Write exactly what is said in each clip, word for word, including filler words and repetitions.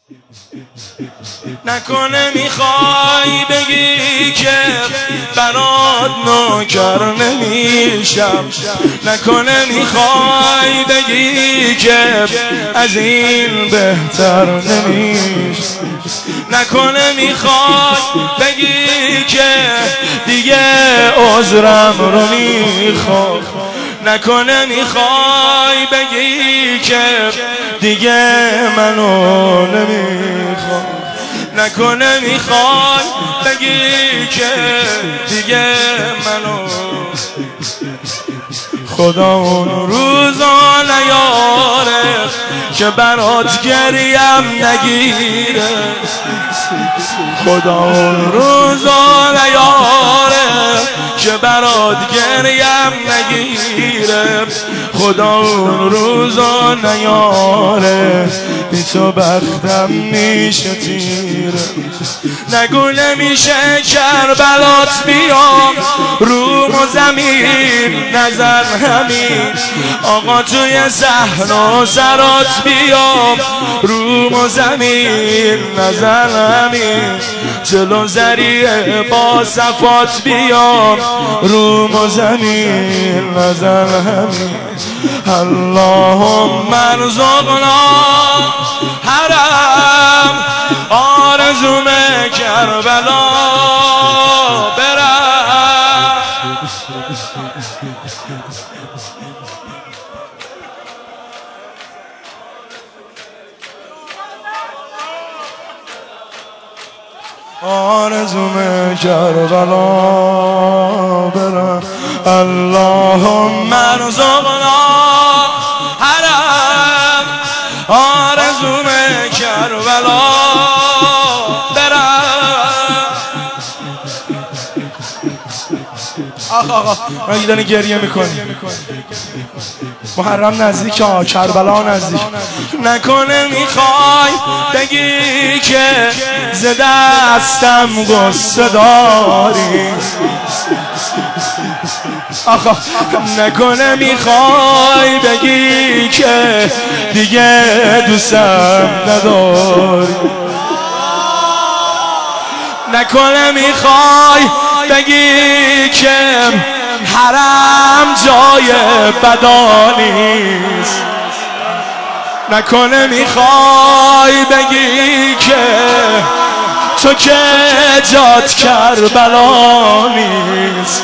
نکنه میخوای بگی که برات نوکر نمیشم، نکنه میخوای بگی که از این بهتر نمیشم، نکنه میخوای بگی که دیگه عذرم رو میخوام، نکنه میخوای بگی که دیگه منو نمیخوام، نکنه میخوای بگی که دیگه منو خدا اون روزا نیاره که برات گریم نگیره، خدا اون روزا نیاره که برات گریم نگیره، خدا اون روزا نیاره بی تو بختم میشه تیره. نگو نمیشه کربلات بیام روم و زمین نظر همین، آقا توی صحرا سرات بیام روم و زمین نظر همین، جلو ذریعه با صفات بیام روم و زمین نظر همین. اللهم ارزقنا حرم آرزوم کربلا برم، آرزوم کربلا برم. اللهم ارزقنا حرم آرزوم کربلا برم. آخ آقا من دارم گریه میکنی، محرم نزدیک ها، کربلا نزدیک. نکنه میخوای بگی که ز دستم غصه داری، آخا نکنه میخوای بگی که دیگه دوستم نداری، نکنه میخوای بگی که حرم جای بدا نیست، نکنه میخوای بگی که تو که جات کربلا نیست.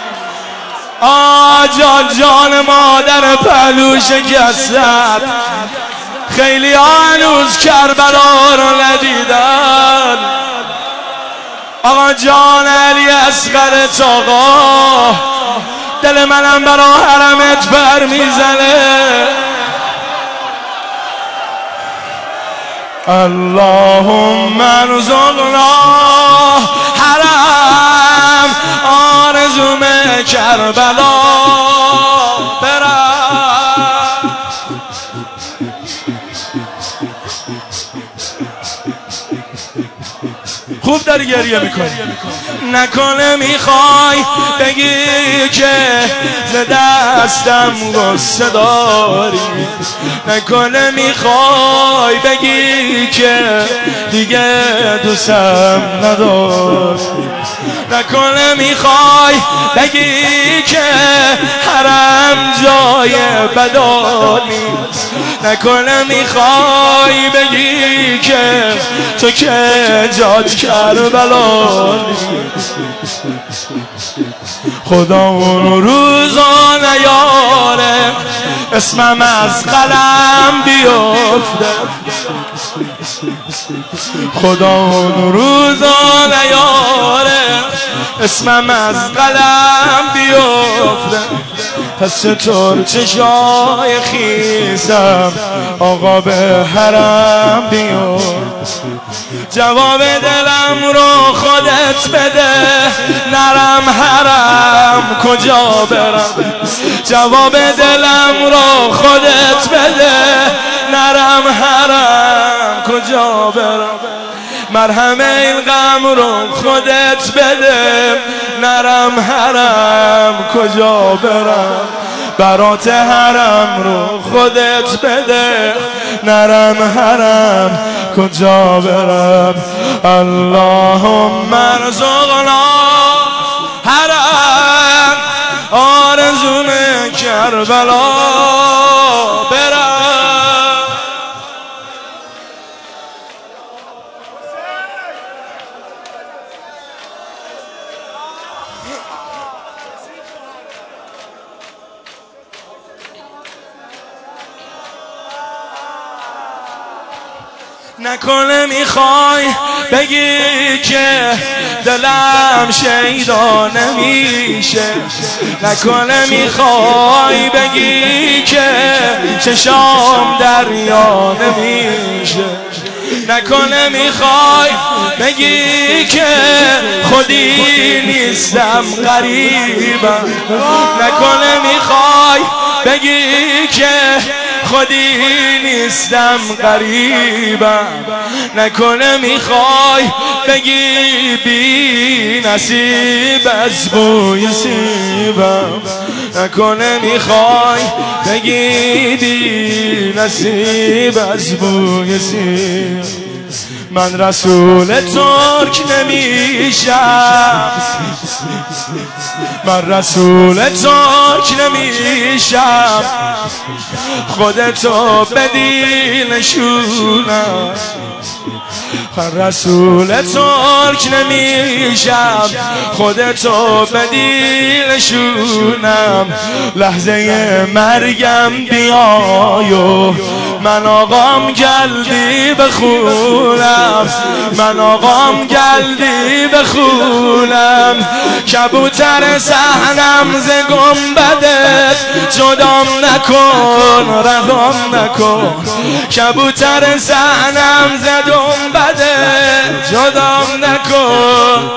آجا جان مادر پهلو شکستت، خیلی هنوز کربلا رو ندیدن. آقا جان علی اصغر آقا دل منم برا حرمت بر میزنه. اللهم ارزقنا حرم آرزوم کربلا برم. خوب داری گریه میکنی. نکنه میخوای بگی که ز دستم غصه داری، نکنه میخوای بگی که دیگه دوستم نداری، نکنه میخوای بگی که حرم جای بدا نیست، نکنه میخوای بگی که تو که جات کربلا نیست. خدا اون روزا نیاره اسمم از قلم بیفته، خدا اون روزا نیاره اسمم از قلم بیفته. پس چطور چشای خیزم آقا به حرم بیفته، جواب دلم رو خودت بده نرم حرم کجا برم، جواب دلم رو خودت بده نرم حرم کجا برم، مرهم این غم رو خودت بده نرم حرم کجا برم، برات حرم رو خودت بده، نرم حرم کجا برم. اللهم ارزقنا حرم، آرزوم کربلا برم. نکنه میخوای بگی که دلم شیدا نمیشه، نکنه میخوای بگی که چشام دریا نمیشه، نکنه میخوای بگی که خودی نیستم غریبم، نکنه میخوای بگی که خودی نیستم غریبم، نکنه میخوای بگی بی نصیب از بوی سیبم، نکنه میخوای بگی بی نصیب از بوی سیبم. من رسول ترک نمیشم، من رسول ترک نمیشم، خودتو بدی نشونم. من رسول ترک نمیشم، خودتو بدی نشونم. لحظه مرگم بیایو من آقام گلدی بخونم، من آقام گلدی بخونم. کبوتر صحنم ز گنبدت جدام نکن، رهام نکن. کبوتر صحنم ز گنبدت جدام نکن،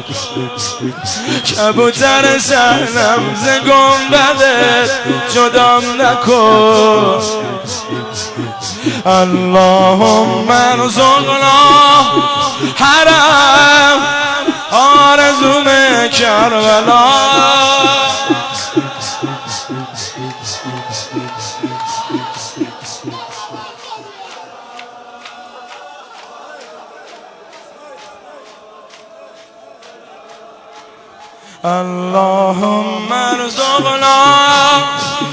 کبوتر صحنم ز گنبدت جدام نکن. اللهم ارزقنا حرم، آرزوم کربلا. اللهم ارزقنا